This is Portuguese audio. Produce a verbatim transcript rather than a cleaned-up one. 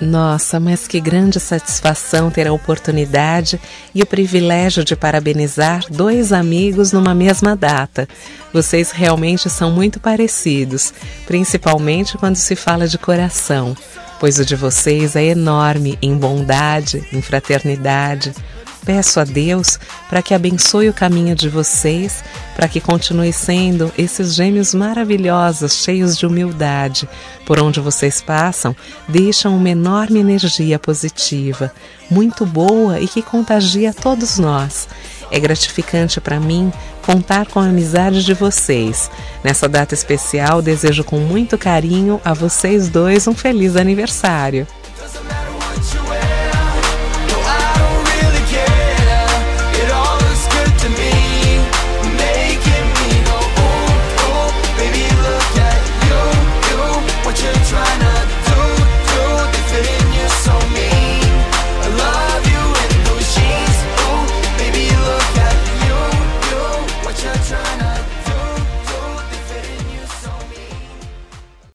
Nossa, mas que grande satisfação ter a oportunidade e o privilégio de parabenizar dois amigos numa mesma data. Vocês realmente são muito parecidos, principalmente quando se fala de coração, pois o de vocês é enorme em bondade, em fraternidade. Peço a Deus para que abençoe o caminho de vocês, para que continue sendo esses gêmeos maravilhosos, cheios de humildade. Por onde vocês passam, deixam uma enorme energia positiva, muito boa e que contagia todos nós. É gratificante para mim contar com a amizade de vocês. Nessa data especial, desejo com muito carinho a vocês dois um feliz aniversário.